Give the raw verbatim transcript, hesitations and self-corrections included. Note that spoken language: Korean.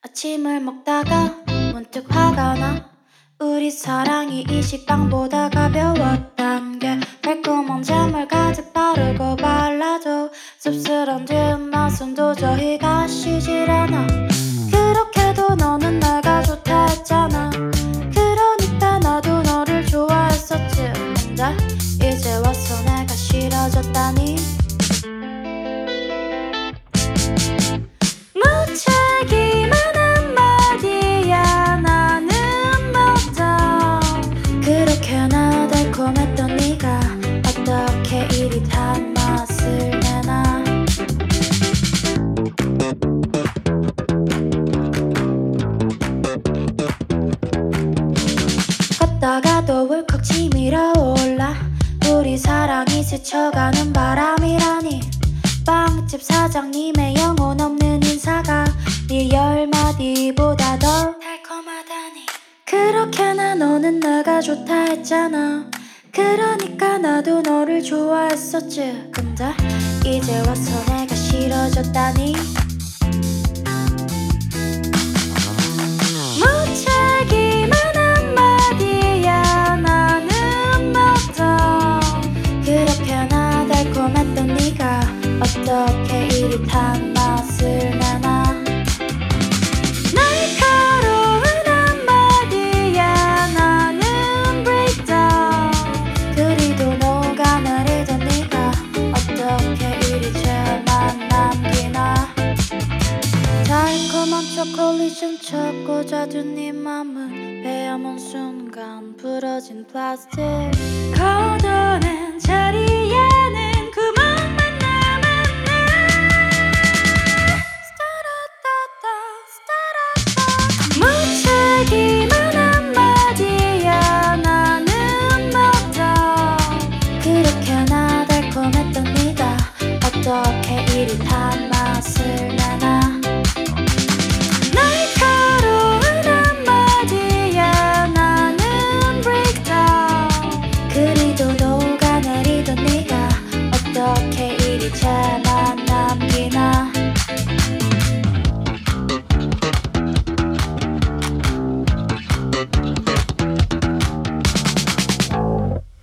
아침을 먹다가 문득 화가 나. 우리 사랑이 이 식빵보다 가벼웠단 게 달콤한 잼을 가득 바르고 발라도 씁쓸한 뒷맛은 도저히 가시질 않아. 그렇게도 너는 내가 좋다 했잖아. 그러니까 나도 너를 좋아했었지. 근데 이제 와서 내가 싫어졌다니. 무책임한 한마디야. 나는 뭐다. 그렇게나 달콤했던 네가 어떻게 이리 단맛을 내나. 걷다가도 울컥 치밀어 올라. 우리 사랑이 스쳐가는 바람이라니. 빵집 사장님의 영혼 없는 인사가 네 열 마디보다 더 달콤하다니. 그렇게나 너는 내가 좋다 했잖아. 그러니까 나도 너를 좋아했었지. 근데 이제 와서 내가 싫어졌다니. 무책임한 한마디야. 나는 뭐다. 그렇게나 달콤했던 네가 어떻게 이리 단맛을 내나. 날카로운 한마디야. 나는 breakdown. 그리도 녹아내리던 네가 어떻게 이리 죄만 남기나. 달콤한 초콜릿 훔쳐 꽂아둔 네 맘은 베어문 순간 부러진 플라스틱. 걷어낸 자리에는 구멍만 남았네. 무책임한 한마디야. 나는 뭐다. 그렇게나 달콤했던 네가 어떻게 이리 단맛을 내.